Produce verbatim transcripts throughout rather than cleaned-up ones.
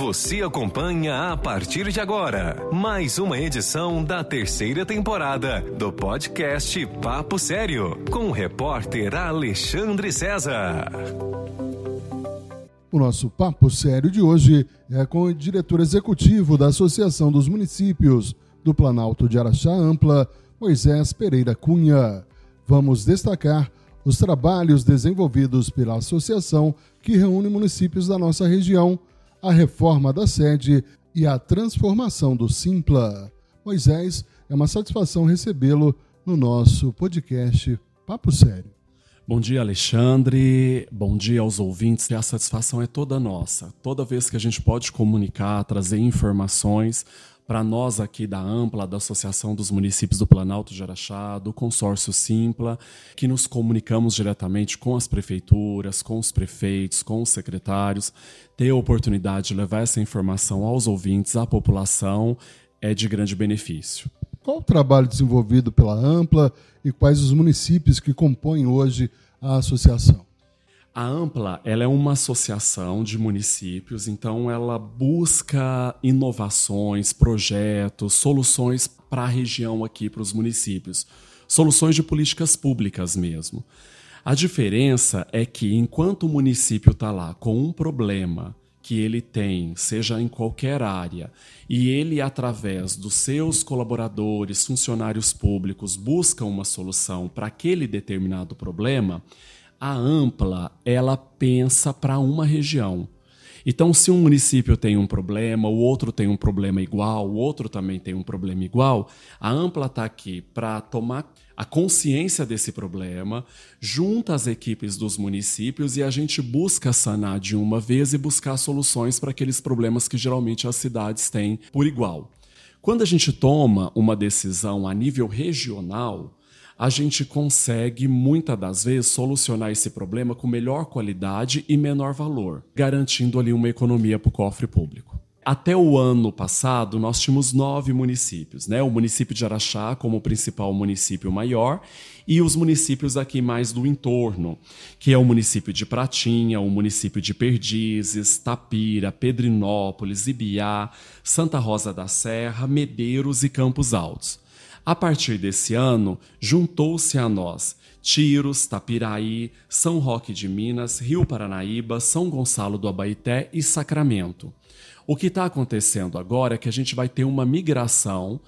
Você acompanha a partir de agora mais uma edição da terceira temporada do podcast Papo Sério, com o repórter Alexandre César. O nosso Papo Sério de hoje é com o diretor executivo da Associação dos Municípios do Planalto de Araxá Ampla, Moisés Pereira Cunha. Vamos destacar os trabalhos desenvolvidos pela associação que reúne municípios da nossa região, a reforma da sede e a transformação do Simpla. Moisés, é uma satisfação recebê-lo no nosso podcast Papo Sério. Bom dia, Alexandre. Bom dia aos ouvintes. A satisfação é toda nossa. Toda vez que a gente pode comunicar, trazer informações para nós aqui da Ampla, da Associação dos Municípios do Planalto de Araxá, do Consórcio Simpla, que nos comunicamos diretamente com as prefeituras, com os prefeitos, com os secretários, ter a oportunidade de levar essa informação aos ouvintes, à população, é de grande benefício. Qual o trabalho desenvolvido pela Ampla e quais os municípios que compõem hoje a associação? A Ampla, ela é uma associação de municípios, então ela busca inovações, projetos, soluções para a região aqui, para os municípios. Soluções de políticas públicas mesmo. A diferença é que enquanto o município está lá com um problema que ele tem, seja em qualquer área, e ele, através dos seus colaboradores, funcionários públicos, busca uma solução para aquele determinado problema, a Ampla, ela pensa para uma região. Então, se um município tem um problema, o outro tem um problema igual, o outro também tem um problema igual, a Ampla está aqui para tomar a consciência desse problema, junta as equipes dos municípios e a gente busca sanar de uma vez e buscar soluções para aqueles problemas que geralmente as cidades têm por igual. Quando a gente toma uma decisão a nível regional, a gente consegue, muitas das vezes, solucionar esse problema com melhor qualidade e menor valor, garantindo ali uma economia para o cofre público. Até o ano passado, nós tínhamos nove municípios, né? O município de Araxá como o principal município maior e os municípios aqui mais do entorno, que é o município de Pratinha, o município de Perdizes, Tapira, Pedrinópolis, Ibiá, Santa Rosa da Serra, Medeiros e Campos Altos. A partir desse ano, juntou-se a nós Tiros, Tapiraí, São Roque de Minas, Rio Paranaíba, São Gonçalo do Abaeté e Sacramento. O que está acontecendo agora é que a gente vai ter uma migração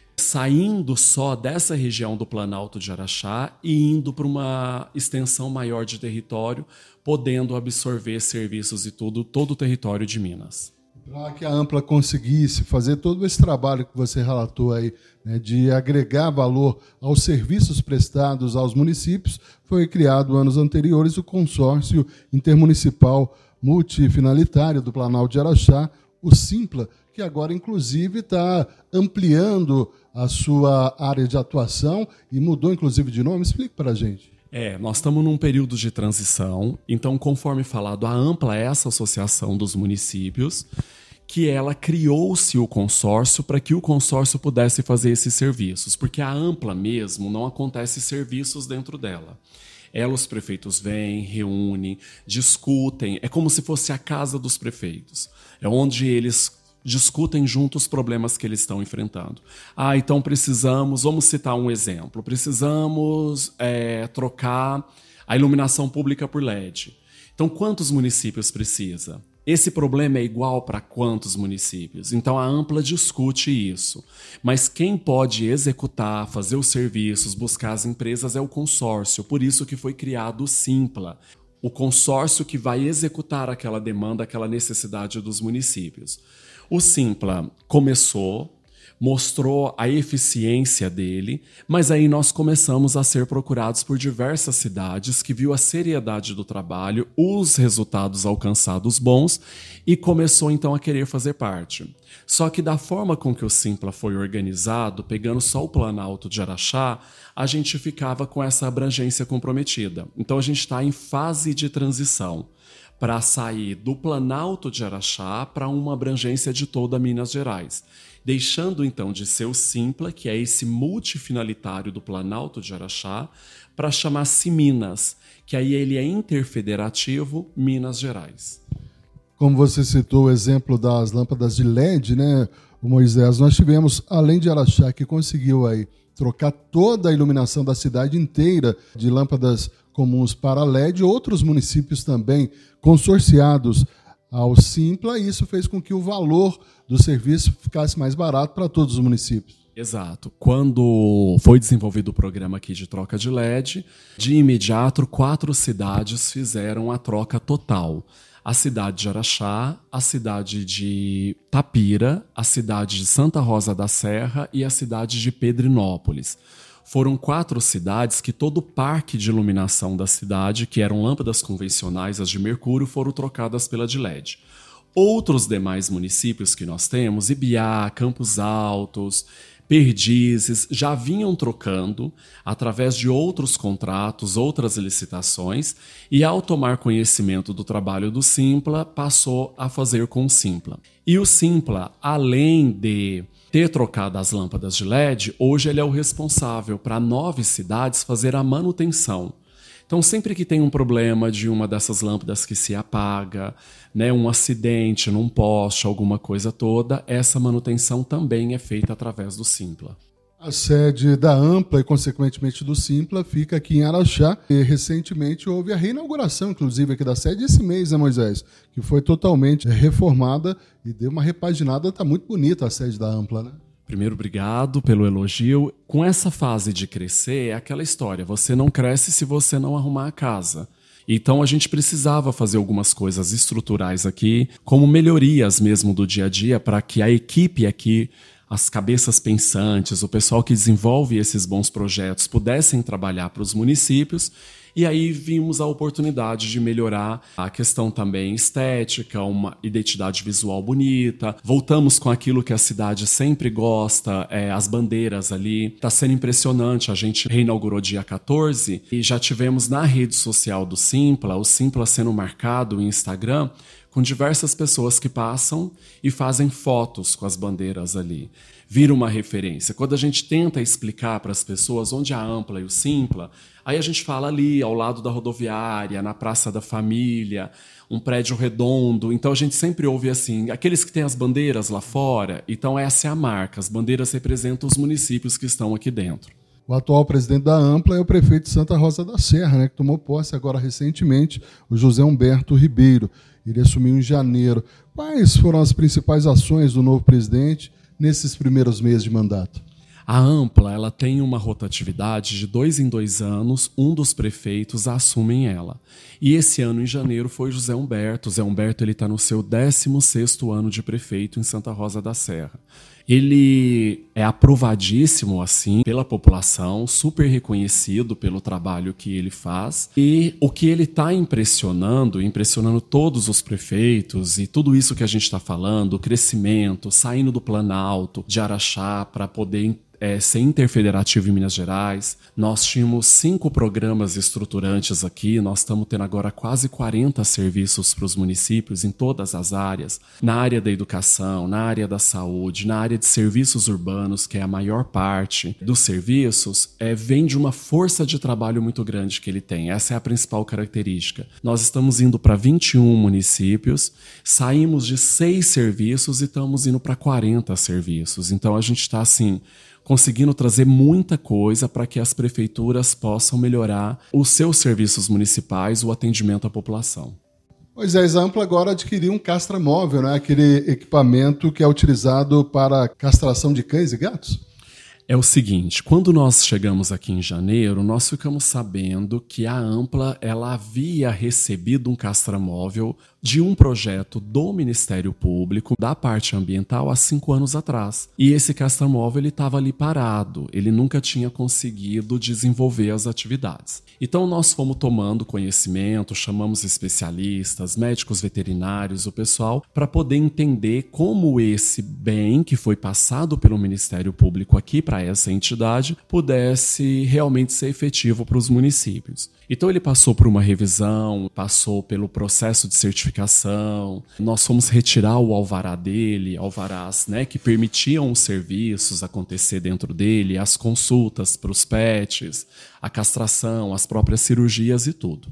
saindo só dessa região do Planalto de Araxá e indo para uma extensão maior de território, podendo absorver serviços e tudo, todo o território de Minas. Para que a Ampla conseguisse fazer todo esse trabalho que você relatou aí, né, de agregar valor aos serviços prestados aos municípios, foi criado anos anteriores o Consórcio Intermunicipal Multifinalitário do Planalto de Araxá, o Simpla, que agora inclusive está ampliando a sua área de atuação e mudou inclusive de nome. Explique para a gente. É, nós estamos num período de transição, então, conforme falado, a Ampla é essa associação dos municípios, que ela criou-se o consórcio para que o consórcio pudesse fazer esses serviços, porque a Ampla mesmo não acontece serviços dentro dela. Ela, os prefeitos vêm, reúnem, discutem, é como se fosse a casa dos prefeitos, é onde eles discutem junto os problemas que eles estão enfrentando. Ah, então precisamos, vamos citar um exemplo, precisamos é, trocar a iluminação pública por L E D. Então, quantos municípios precisa? Esse problema é igual para quantos municípios? Então, a Ampla discute isso. Mas quem pode executar, fazer os serviços, buscar as empresas é o consórcio. Por isso que foi criado o Simpla, o consórcio que vai executar aquela demanda, aquela necessidade dos municípios. O Simpla começou, mostrou a eficiência dele, mas aí nós começamos a ser procurados por diversas cidades que viu a seriedade do trabalho, os resultados alcançados bons e começou então a querer fazer parte. Só que da forma com que o Simpla foi organizado, pegando só o Planalto de Araxá, a gente ficava com essa abrangência comprometida. Então a gente está em fase de transição para sair do Planalto de Araxá para uma abrangência de toda Minas Gerais, deixando então de ser o Simpla, que é esse multifinalitário do Planalto de Araxá, para chamar-se Minas, que aí ele é interfederativo Minas Gerais. Como você citou o exemplo das lâmpadas de L E D, né, Moisés, nós tivemos, além de Araxá, que conseguiu aí trocar toda a iluminação da cidade inteira de lâmpadas comuns para L E D, outros municípios também consorciados ao Simpla, e isso fez com que o valor do serviço ficasse mais barato para todos os municípios. Exato. Quando foi desenvolvido o programa aqui de troca de L E D, de imediato, quatro cidades fizeram a troca total. A cidade de Araxá, a cidade de Tapira, a cidade de Santa Rosa da Serra e a cidade de Pedrinópolis. Foram quatro cidades que todo o parque de iluminação da cidade, que eram lâmpadas convencionais, as de mercúrio, foram trocadas pela de L E D. Outros demais municípios que nós temos, Ibiá, Campos Altos, Perdizes, já vinham trocando através de outros contratos, outras licitações, e ao tomar conhecimento do trabalho do Simpla, passou a fazer com o Simpla. E o Simpla, além de ter trocado as lâmpadas de L E D, hoje ele é o responsável para nove cidades fazer a manutenção. Então, sempre que tem um problema de uma dessas lâmpadas que se apaga, né, um acidente num poste, alguma coisa toda, essa manutenção também é feita através do Simpla. A sede da Ampla e, consequentemente, do Simpla fica aqui em Araxá. E, recentemente, houve a reinauguração, inclusive, aqui da sede esse mês, né, Moisés? Que foi totalmente reformada e deu uma repaginada. Está muito bonita a sede da Ampla, né? Primeiro, obrigado pelo elogio. Com essa fase de crescer, é aquela história, você não cresce se você não arrumar a casa. Então a gente precisava fazer algumas coisas estruturais aqui, como melhorias mesmo do dia a dia, para que a equipe aqui, as cabeças pensantes, o pessoal que desenvolve esses bons projetos pudessem trabalhar para os municípios. E aí vimos a oportunidade de melhorar a questão também estética, uma identidade visual bonita. Voltamos com aquilo que a cidade sempre gosta, é, as bandeiras ali. Está sendo impressionante, a gente reinaugurou dia quatorze e já tivemos na rede social do Simpla, o Simpla sendo marcado no Instagram, com diversas pessoas que passam e fazem fotos com as bandeiras ali. Vira uma referência. Quando a gente tenta explicar para as pessoas onde é a Ampla e o Simpla, aí a gente fala ali, ao lado da rodoviária, na Praça da Família, um prédio redondo. Então a gente sempre ouve assim, aqueles que têm as bandeiras lá fora, então essa é a marca. As bandeiras representam os municípios que estão aqui dentro. O atual presidente da Ampla é o prefeito de Santa Rosa da Serra, né, que tomou posse agora recentemente, o José Humberto Ribeiro. Ele assumiu em janeiro. Quais foram as principais ações do novo presidente nesses primeiros meses de mandato? A Ampla, ela tem uma rotatividade de dois em dois anos, um dos prefeitos assumem ela. E esse ano, em janeiro, foi José Humberto. José Humberto está no seu décimo sexto ano de prefeito em Santa Rosa da Serra. Ele é aprovadíssimo, assim, pela população, super reconhecido pelo trabalho que ele faz. E o que ele está impressionando, impressionando todos os prefeitos e tudo isso que a gente está falando, o crescimento, saindo do Planalto, de Araxá, para poder É, ser interfederativo em Minas Gerais. Nós tínhamos cinco programas estruturantes aqui, nós estamos tendo agora quase quarenta serviços para os municípios em todas as áreas, na área da educação, na área da saúde, na área de serviços urbanos, que é a maior parte dos serviços, é, vem de uma força de trabalho muito grande que ele tem. Essa é a principal característica. Nós estamos indo para vinte e um municípios, saímos de seis serviços e estamos indo para quarenta serviços. Então a gente está assim, conseguindo trazer muita coisa para que as prefeituras possam melhorar os seus serviços municipais, o atendimento à população. Moisés, a Ampla agora adquiriu um castramóvel, né? Aquele equipamento que é utilizado para castração de cães e gatos? É o seguinte, quando nós chegamos aqui em janeiro, nós ficamos sabendo que a Ampla ela havia recebido um castramóvel de um projeto do Ministério Público, da parte ambiental, há cinco anos atrás. E esse castramóvel estava ali parado, ele nunca tinha conseguido desenvolver as atividades. Então nós fomos tomando conhecimento, chamamos especialistas, médicos veterinários, o pessoal, para poder entender como esse bem que foi passado pelo Ministério Público aqui para essa entidade pudesse realmente ser efetivo para os municípios. Então ele passou por uma revisão, passou pelo processo de certificação, nós fomos retirar o alvará dele, alvarás, né, que permitiam os serviços acontecer dentro dele, as consultas para os pets, a castração, as próprias cirurgias e tudo.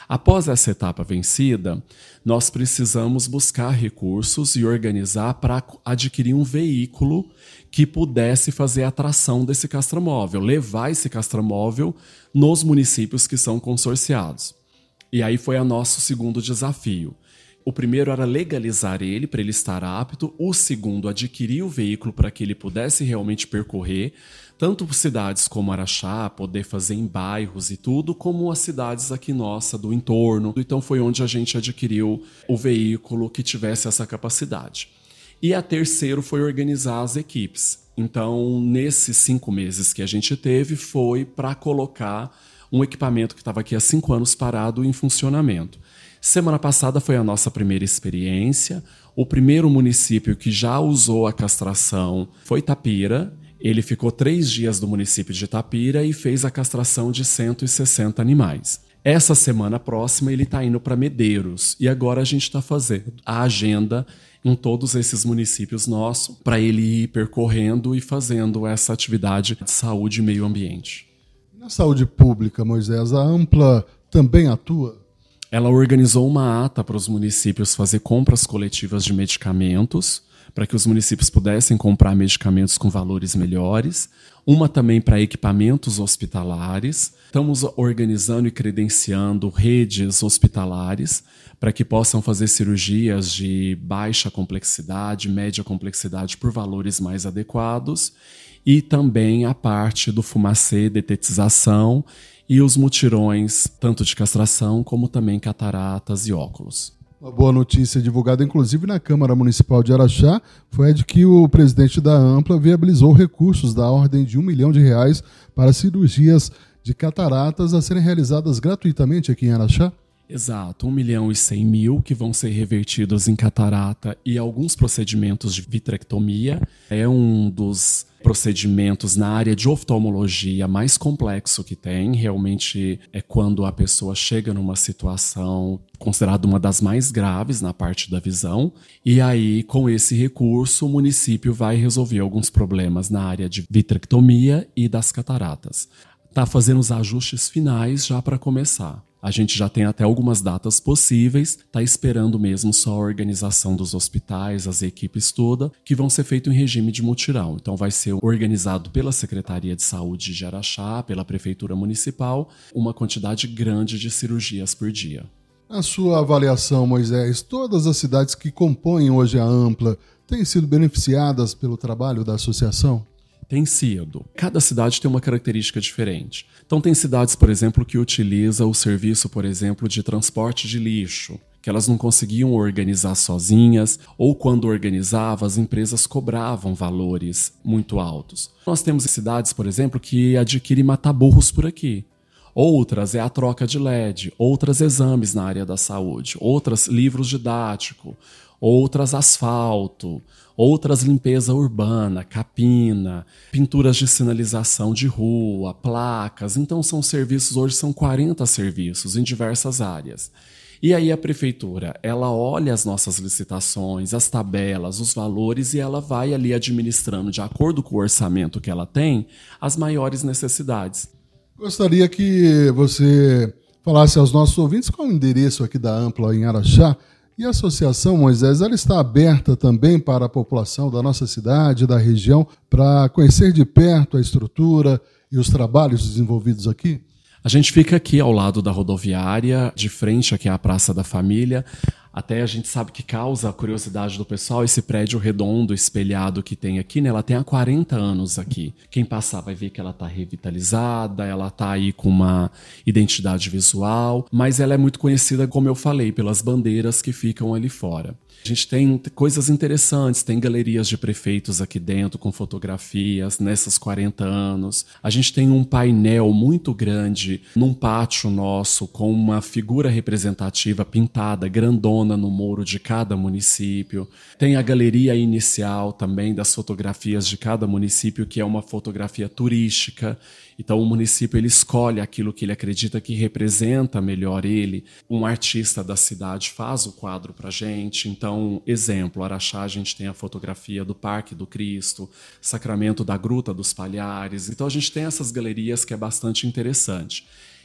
Após essa etapa vencida, nós precisamos buscar recursos e organizar para adquirir um veículo que pudesse fazer a atração desse castramóvel, levar esse castramóvel nos municípios que são consorciados. E aí foi o nosso segundo desafio. O primeiro era legalizar ele, para ele estar apto. O segundo, adquirir o veículo para que ele pudesse realmente percorrer, tanto por cidades como Araxá, poder fazer em bairros e tudo, como as cidades aqui nossa, do entorno. Então foi onde a gente adquiriu o veículo que tivesse essa capacidade. E a terceiro foi organizar as equipes. Então, nesses cinco meses que a gente teve, foi para colocar um equipamento que estava aqui há cinco anos parado em funcionamento. Semana passada foi a nossa primeira experiência. O primeiro município que já usou a castração foi Itapira. Ele ficou três dias do município de Itapira e fez a castração de cento e sessenta animais. Essa semana próxima ele está indo para Medeiros e agora a gente está fazendo a agenda em todos esses municípios nossos para ele ir percorrendo e fazendo essa atividade de saúde e meio ambiente. Na saúde pública, Moisés, a Ampla também atua? Ela organizou uma ata para os municípios fazer compras coletivas de medicamentos, para que os municípios pudessem comprar medicamentos com valores melhores. Uma também para equipamentos hospitalares. Estamos organizando e credenciando redes hospitalares para que possam fazer cirurgias de baixa complexidade, média complexidade por valores mais adequados. E também a parte do fumacê, detetização e os mutirões, tanto de castração como também cataratas e óculos. Uma boa notícia divulgada, inclusive, na Câmara Municipal de Araxá, foi a de que o presidente da Ampla viabilizou recursos da ordem de um milhão de reais para cirurgias de cataratas a serem realizadas gratuitamente aqui em Araxá. Exato, um milhão e cem mil que vão ser revertidos em catarata e alguns procedimentos de vitrectomia. É um dos procedimentos na área de oftalmologia mais complexo que tem. Realmente é quando a pessoa chega numa situação considerada uma das mais graves na parte da visão. E aí, com esse recurso, o município vai resolver alguns problemas na área de vitrectomia e das cataratas. Está fazendo os ajustes finais já para começar. A gente já tem até algumas datas possíveis, está esperando mesmo só a organização dos hospitais, as equipes todas, que vão ser feitos em regime de mutirão. Então vai ser organizado pela Secretaria de Saúde de Araxá, pela Prefeitura Municipal, uma quantidade grande de cirurgias por dia. Na sua avaliação, Moisés, todas as cidades que compõem hoje a Ampla têm sido beneficiadas pelo trabalho da associação? Tem sido. Cada cidade tem uma característica diferente. Então tem cidades, por exemplo, que utilizam o serviço, por exemplo, de transporte de lixo, que elas não conseguiam organizar sozinhas, ou quando organizavam, as empresas cobravam valores muito altos. Nós temos cidades, por exemplo, que adquirem mataburros por aqui. Outras é a troca de L E D, outras exames na área da saúde, outras livros didáticos, outras asfalto, outras limpeza urbana, capina, pinturas de sinalização de rua, placas. Então são serviços, hoje são quarenta serviços em diversas áreas. E aí a prefeitura, ela olha as nossas licitações, as tabelas, os valores e ela vai ali administrando, de acordo com o orçamento que ela tem, as maiores necessidades. Gostaria que você falasse aos nossos ouvintes qual é o endereço aqui da Ampla em Araxá. E a associação, Moisés, ela está aberta também para a população da nossa cidade, da região, para conhecer de perto a estrutura e os trabalhos desenvolvidos aqui? A gente fica aqui ao lado da rodoviária, de frente aqui à Praça da Família. Até a gente sabe que causa a curiosidade do pessoal esse prédio redondo, espelhado que tem aqui, né? Ela tem há quarenta anos aqui. Quem passar vai ver que ela está revitalizada, ela está aí com uma identidade visual, mas ela é muito conhecida, como eu falei, pelas bandeiras que ficam ali fora. A gente tem coisas interessantes, tem galerias de prefeitos aqui dentro com fotografias nesses quarenta anos. A gente tem um painel muito grande num pátio nosso com uma figura representativa pintada, grandona no muro de cada município. Tem a galeria inicial também das fotografias de cada município, que é uma fotografia turística. Então o município ele escolhe aquilo que ele acredita que representa melhor ele. Um artista da cidade faz o quadro pra gente. Então, exemplo, Araxá a gente tem a fotografia do Parque do Cristo, Sacramento da Gruta dos Palhares. Então a gente tem essas galerias que é bastante interessante.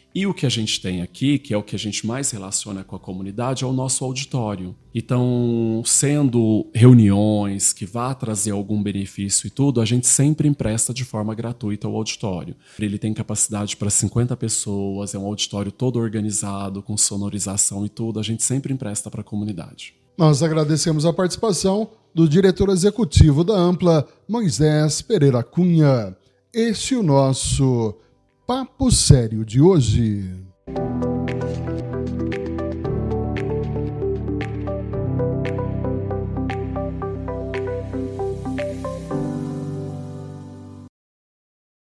E o que a gente tem aqui, que é o que a gente mais relaciona com a comunidade, é o nosso auditório. Então, sendo reuniões que vá trazer algum benefício e tudo, a gente sempre empresta de forma gratuita o auditório. Ele tem capacidade para cinquenta pessoas, é um auditório todo organizado, com sonorização e tudo, a gente sempre empresta para a comunidade. Nós agradecemos a participação do diretor executivo da Ampla, Moisés Pereira Cunha. Este é o nosso Papo Sério de hoje.